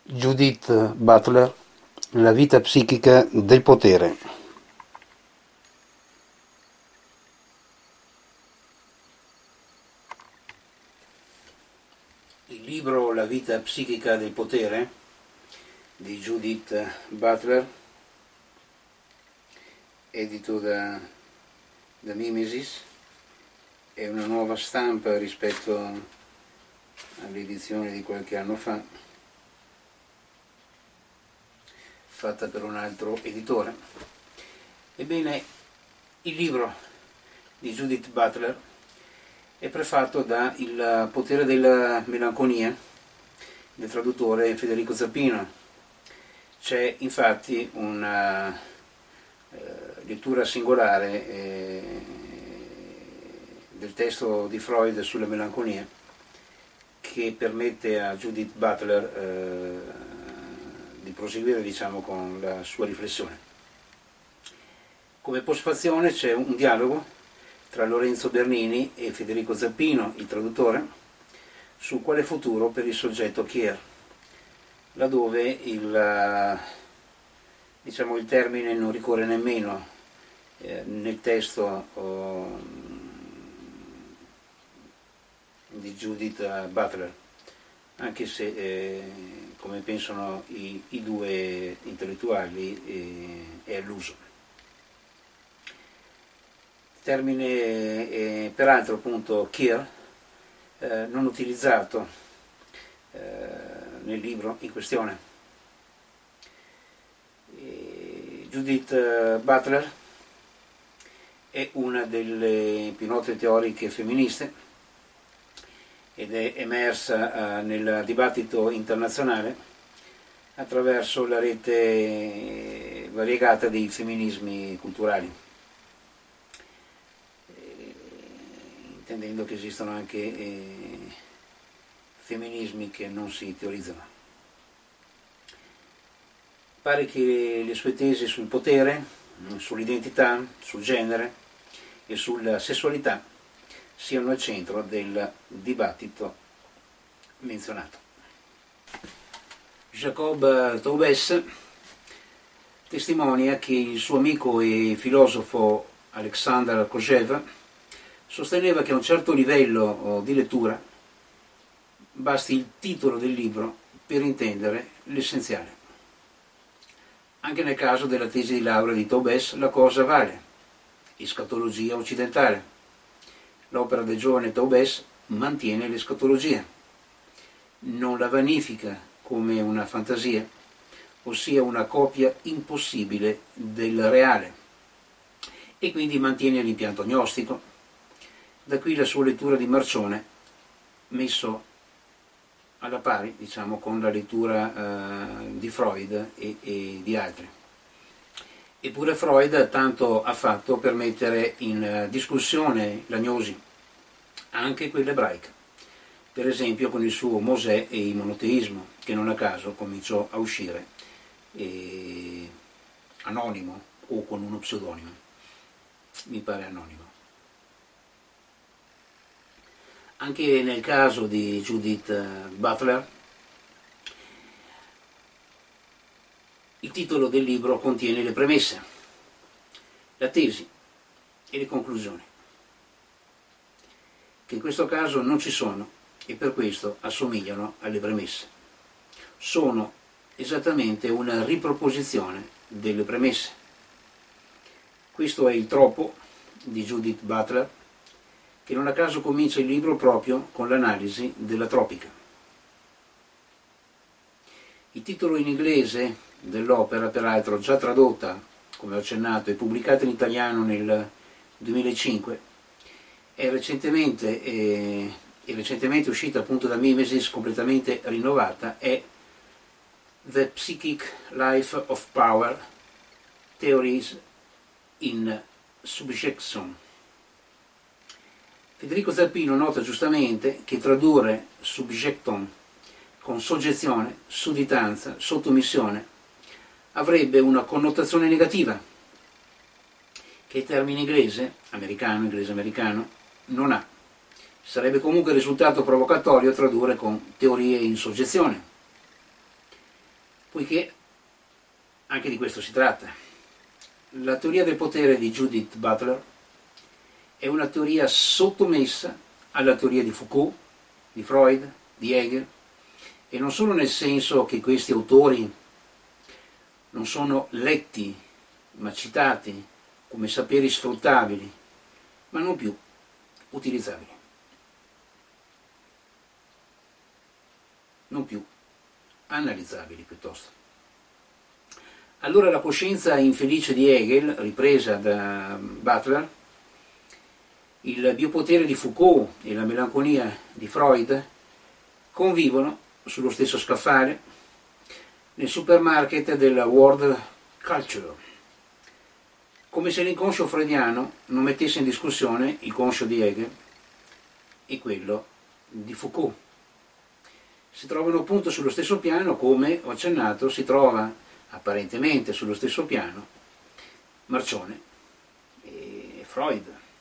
Judith Butler, La vita psichica del potere. Il libro La vita psichica del potere di Judith Butler, edito da Mimesis, è una nuova stampa rispetto all'edizione di qualche anno fa, fatta per un altro editore. Ebbene, il libro di Judith Butler è prefatto da Il potere della melanconia del traduttore Federico Zappino. C'è infatti una lettura singolare del testo di Freud sulla melanconia che permette a Judith Butler di proseguire, con la sua riflessione. Come postfazione c'è un dialogo tra Lorenzo Bernini e Federico Zappino, il traduttore, su quale futuro per il soggetto Kier, laddove il termine non ricorre nemmeno nel testo di Judith Butler, anche se come pensano i due intellettuali è alluso. Termine peraltro appunto Kier non utilizzato nel libro in questione. Judith Butler è una delle più note teoriche femministe ed è emersa nel dibattito internazionale attraverso la rete variegata dei femminismi culturali, intendendo che esistono anche femminismi che non si teorizzano. Pare che le sue tesi sul potere, sull'identità, sul genere e sulla sessualità siano al centro del dibattito menzionato. Jacob Taubes testimonia che il suo amico e filosofo Alexander Kojève sosteneva che a un certo livello di lettura basti il titolo del libro per intendere l'essenziale. Anche nel caso della tesi di laurea di Taubes la cosa vale: escatologia occidentale. L'opera del giovane Taubes mantiene l'escatologia, non la vanifica come una fantasia, ossia una copia impossibile del reale, e quindi mantiene l'impianto gnostico. Da qui la sua lettura di Marcione, messo alla pari, con la lettura di Freud e di altri. Eppure Freud tanto ha fatto per mettere in discussione la gnosi, anche quella ebraica, per esempio con il suo Mosè e il monoteismo, che non a caso cominciò a uscire anonimo o con uno pseudonimo, mi pare anonimo. Anche nel caso di Judith Butler, il titolo del libro contiene le premesse, la tesi e le conclusioni, che in questo caso non ci sono e per questo assomigliano alle premesse. Sono esattamente una riproposizione delle premesse. Questo è il troppo di Judith Butler, che non a caso comincia il libro proprio con l'analisi della tropica. Il titolo in inglese dell'opera, peraltro già tradotta, come ho accennato, e pubblicata in italiano nel 2005, è recentemente uscita appunto da Mimesis, completamente rinnovata, è The Psychic Life of Power, Theories in Subjection. Federico Zappino nota giustamente che tradurre subjectum con soggezione, sudditanza, sottomissione avrebbe una connotazione negativa che il termine inglese americano, non ha. Sarebbe comunque risultato provocatorio tradurre con teorie in soggezione. poiché anche di questo si tratta. La teoria del potere di Judith Butler è una teoria sottomessa alla teoria di Foucault, di Freud, di Hegel, e non solo nel senso che questi autori non sono letti ma citati come saperi sfruttabili, ma non più utilizzabili, non più analizzabili piuttosto. Allora la coscienza infelice di Hegel, ripresa da Butler, il biopotere di Foucault e la melanconia di Freud convivono sullo stesso scaffale nel supermarket della world culture, come se l'inconscio freudiano non mettesse in discussione il conscio di Hegel e quello di Foucault. Si trovano appunto sullo stesso piano, come ho accennato, si trova apparentemente sullo stesso piano Marcione e Freud.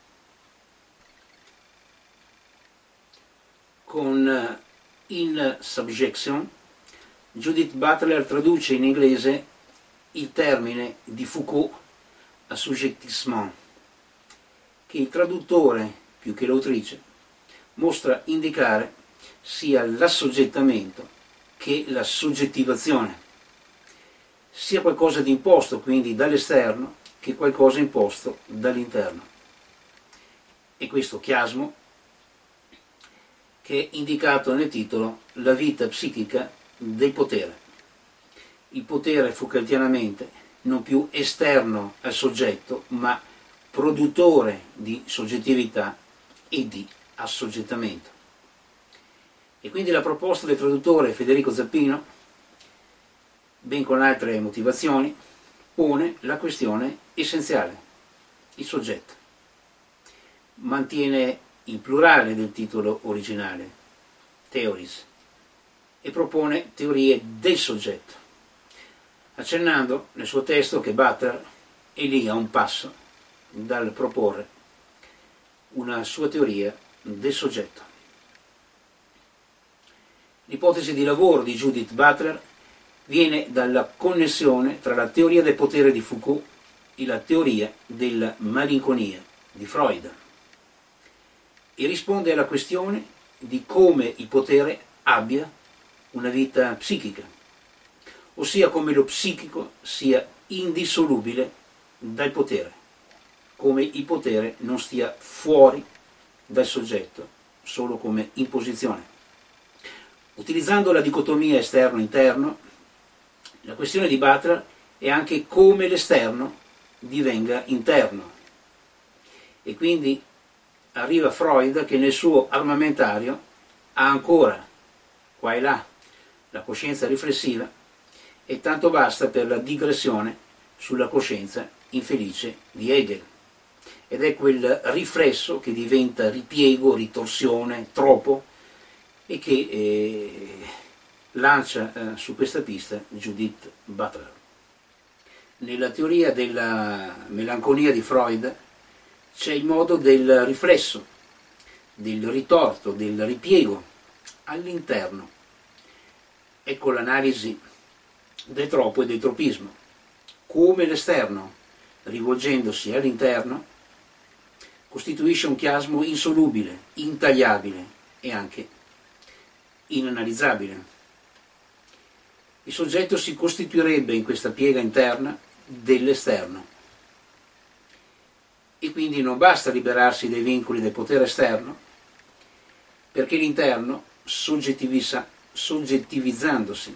Con In Subjection, Judith Butler traduce in inglese il termine di Foucault assujettissement, che il traduttore, più che l'autrice, mostra indicare sia l'assoggettamento che la soggettivazione, sia qualcosa di imposto quindi dall'esterno che qualcosa imposto dall'interno. E questo chiasmo, che è indicato nel titolo La vita psichica del potere. Il potere Foucaultianamente non più esterno al soggetto, ma produttore di soggettività e di assoggettamento. E quindi la proposta del traduttore Federico Zappino, ben con altre motivazioni, pone la questione essenziale, il soggetto. Mantiene il plurale del titolo originale, theories, e propone teorie del soggetto, accennando nel suo testo che Butler è lì a un passo dal proporre una sua teoria del soggetto. L'ipotesi di lavoro di Judith Butler viene dalla connessione tra la teoria del potere di Foucault e la teoria della malinconia di Freud, e risponde alla questione di come il potere abbia una vita psichica, ossia come lo psichico sia indissolubile dal potere, come il potere non stia fuori dal soggetto solo come imposizione. Utilizzando la dicotomia esterno-interno, la questione di Butler è anche come l'esterno divenga interno, e quindi arriva Freud che nel suo armamentario ha ancora, qua e là, la coscienza riflessiva, e tanto basta per la digressione sulla coscienza infelice di Hegel. Ed è quel riflesso che diventa ripiego, ritorsione, tropo, e che lancia su questa pista Judith Butler. Nella teoria della melanconia di Freud c'è il modo del riflesso, del ritorto, del ripiego all'interno. Ecco l'analisi del tropo e del tropismo, come l'esterno, rivolgendosi all'interno, costituisce un chiasmo insolubile, intagliabile e anche inanalizzabile. Il soggetto si costituirebbe in questa piega interna dell'esterno, e quindi non basta liberarsi dai vincoli del potere esterno, perché l'interno, soggettivizzandosi,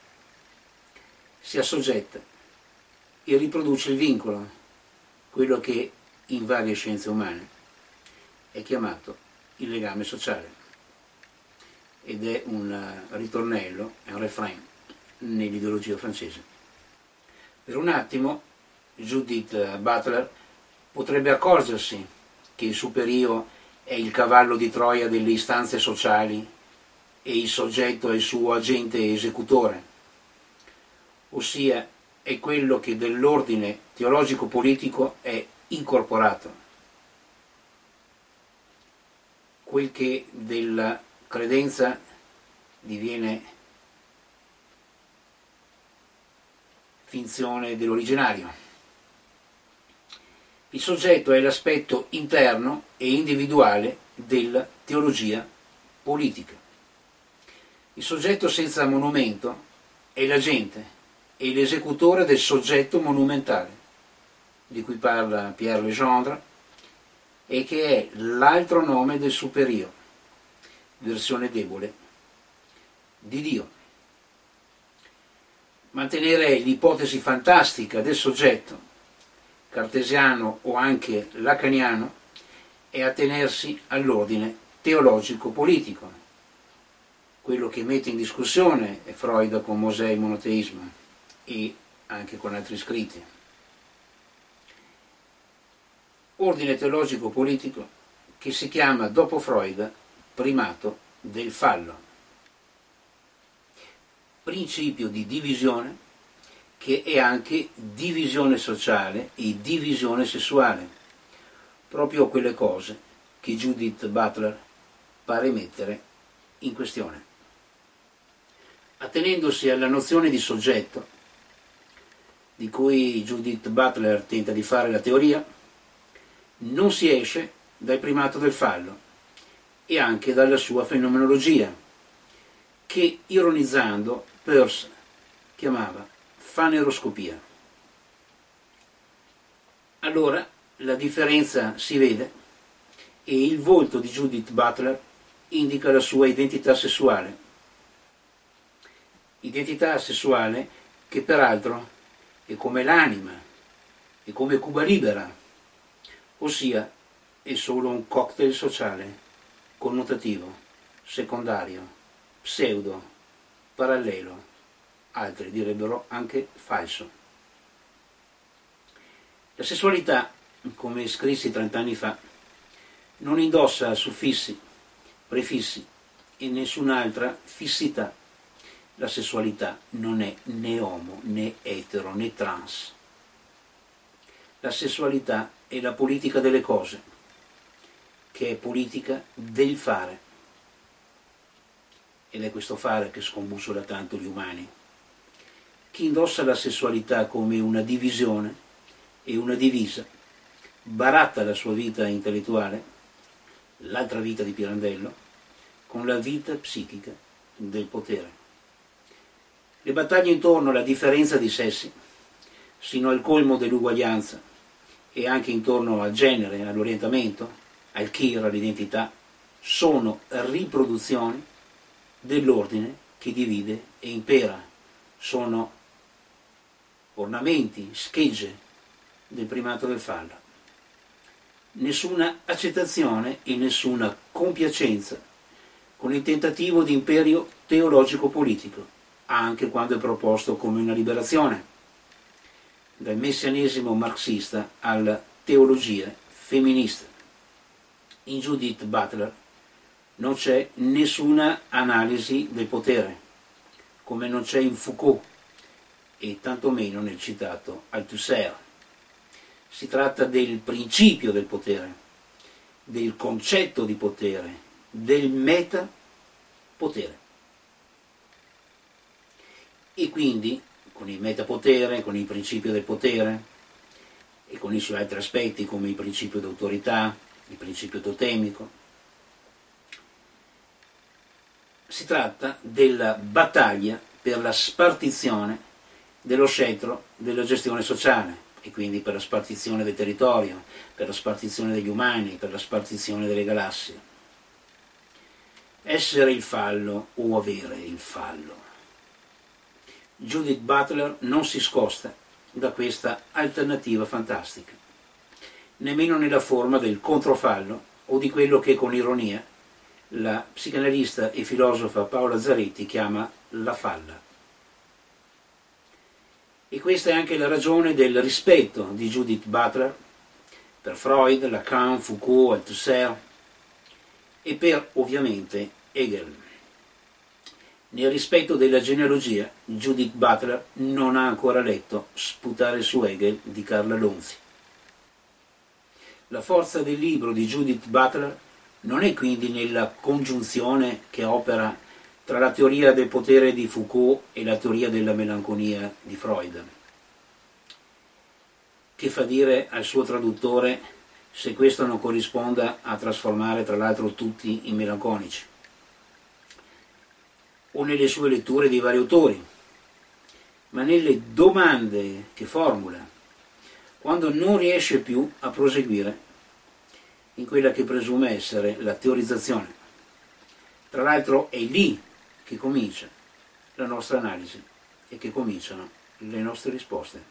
si assoggetta e riproduce il vincolo, quello che in varie scienze umane è chiamato il legame sociale, ed è un ritornello, è un refrain nell'ideologia francese. Per un attimo Judith Butler potrebbe accorgersi che il superio è il cavallo di Troia delle istanze sociali e il soggetto è il suo agente esecutore, ossia è quello che dell'ordine teologico-politico è incorporato, quel che della credenza diviene finzione dell'originario. Il soggetto è l'aspetto interno e individuale della teologia politica. Il soggetto senza monumento è l'agente e l'esecutore del soggetto monumentale, di cui parla Pierre Legendre, e che è l'altro nome del superio, versione debole, di Dio. Mantenere l'ipotesi fantastica del soggetto, cartesiano o anche lacaniano, è attenersi all'ordine teologico-politico, quello che mette in discussione Freud con Mosè e il monoteismo e anche con altri scritti. Ordine teologico-politico che si chiama, dopo Freud, primato del fallo. Principio di divisione che è anche divisione sociale e divisione sessuale, proprio quelle cose che Judith Butler pare mettere in questione. Attenendosi alla nozione di soggetto, di cui Judith Butler tenta di fare la teoria, non si esce dal primato del fallo e anche dalla sua fenomenologia, che ironizzando Peirce chiamava faneroscopia. Allora la differenza si vede e il volto di Judith Butler indica la sua identità sessuale. Identità sessuale che peraltro è come l'anima, è come Cuba Libera, ossia è solo un cocktail sociale, connotativo, secondario, pseudo, parallelo, altri direbbero anche falso. La sessualità, come scrissi 30 anni fa, non indossa suffissi, prefissi e nessun'altra fissità. La sessualità non è né omo, né etero, né trans. La sessualità è la politica delle cose, che è politica del fare. Ed è questo fare che scombussola tanto gli umani. Chi indossa la sessualità come una divisione e una divisa, baratta la sua vita intellettuale, l'altra vita di Pirandello, con la vita psichica del potere. Le battaglie intorno alla differenza di sessi, sino al colmo dell'uguaglianza, e anche intorno al genere, all'orientamento, al kir, all'identità, sono riproduzioni dell'ordine che divide e impera, sono ornamenti, schegge del primato del fallo. Nessuna accettazione e nessuna compiacenza con il tentativo di imperio teologico-politico, anche quando è proposto come una liberazione, dal messianesimo marxista alla teologia femminista. In Judith Butler non c'è nessuna analisi del potere, come non c'è in Foucault e tantomeno nel citato Althusser. Si tratta del principio del potere, del concetto di potere, del metapotere. E quindi con il metapotere, con il principio del potere e con i suoi altri aspetti come il principio d'autorità, il principio totemico, si tratta della battaglia per la spartizione dello scettro della gestione sociale e quindi per la spartizione del territorio, per la spartizione degli umani, per la spartizione delle galassie. Essere il fallo o avere il fallo. Judith Butler non si scosta da questa alternativa fantastica, nemmeno nella forma del controfallo o di quello che con ironia la psicanalista e filosofa Paola Zaretti chiama la falla. E questa è anche la ragione del rispetto di Judith Butler per Freud, Lacan, Foucault, Althusser e per, ovviamente, Hegel. Nel rispetto della genealogia, Judith Butler non ha ancora letto Sputare su Hegel di Carla Lonzi. La forza del libro di Judith Butler non è quindi nella congiunzione che opera tra la teoria del potere di Foucault e la teoria della melanconia di Freud. che fa dire al suo traduttore se questo non corrisponda a trasformare tra l'altro tutti in melanconici, o nelle sue letture di vari autori, ma nelle domande che formula, quando non riesce più a proseguire in quella che presume essere la teorizzazione. Tra l'altro è lì che comincia la nostra analisi e che cominciano le nostre risposte.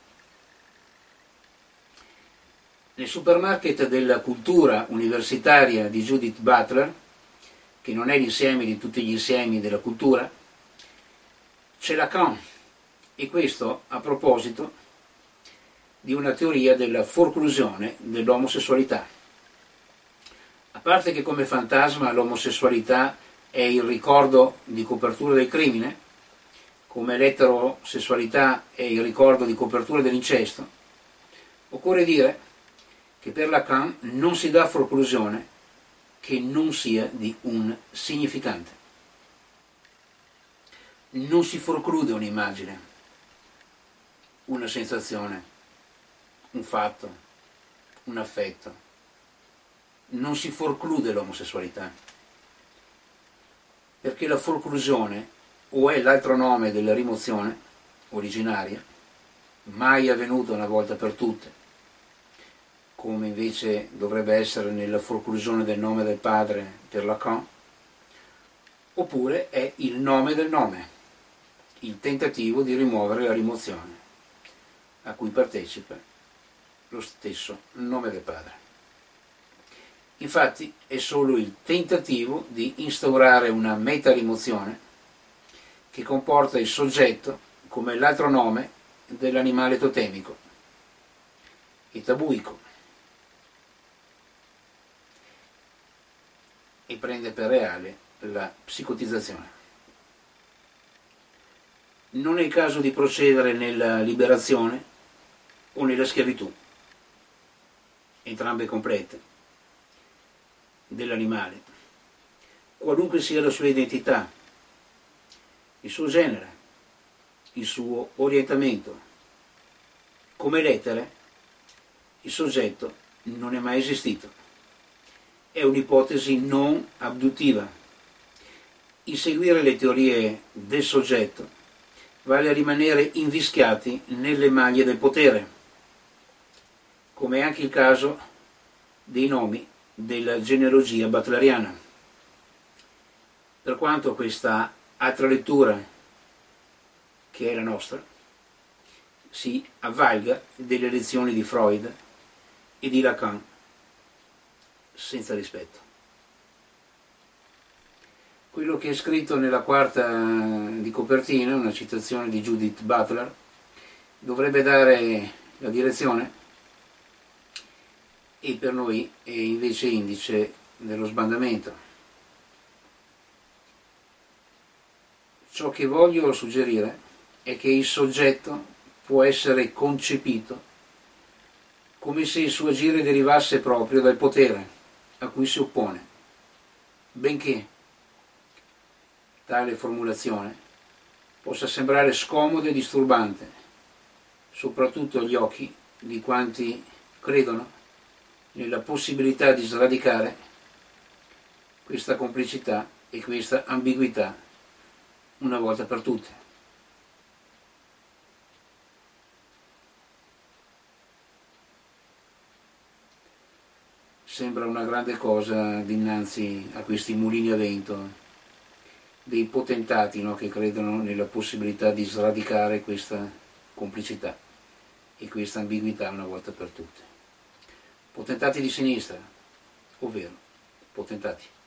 Nel supermarket della cultura universitaria di Judith Butler, che non è l'insieme di tutti gli insiemi della cultura, c'è Lacan, e questo a proposito di una teoria della forclusione dell'omosessualità. A parte che come fantasma l'omosessualità è il ricordo di copertura del crimine, come l'eterosessualità è il ricordo di copertura dell'incesto, occorre dire che per Lacan non si dà forclusione che non sia di un significante. Non si forclude un'immagine, una sensazione, un fatto, un affetto. Non si forclude l'omosessualità, perché la forclusione o è l'altro nome della rimozione originaria, mai avvenuta una volta per tutte, come invece dovrebbe essere nella forclusione del nome del padre per Lacan, oppure è il nome del nome, il tentativo di rimuovere la rimozione, a cui partecipa lo stesso nome del padre. Infatti è solo il tentativo di instaurare una meta-rimozione che comporta il soggetto come l'altro nome dell'animale totemico, il tabuico, e prende per reale la psicotizzazione. Non è il caso di procedere nella liberazione o nella schiavitù, entrambe complete, dell'animale, qualunque sia la sua identità, il suo genere, il suo orientamento. Come l'etere, il soggetto non è mai esistito. È un'ipotesi non abduttiva. Il seguire le teorie del soggetto vale a rimanere invischiati nelle maglie del potere, come è anche il caso dei nomi della genealogia butleriana. Per quanto questa altra lettura, che è la nostra, si avvalga delle lezioni di Freud e di Lacan senza rispetto. Quello che è scritto nella quarta di copertina, una citazione di Judith Butler, dovrebbe dare la direzione e per noi è invece indice dello sbandamento. Ciò che voglio suggerire è che il soggetto può essere concepito come se il suo agire derivasse proprio dal potere a cui si oppone, benché tale formulazione possa sembrare scomoda e disturbante, soprattutto agli occhi di quanti credono nella possibilità di sradicare questa complicità e questa ambiguità una volta per tutte. Sembra una grande cosa dinanzi a questi mulini a vento dei potentati, no, che credono nella possibilità di sradicare questa complicità e questa ambiguità una volta per tutte. Potentati di sinistra, ovvero potentati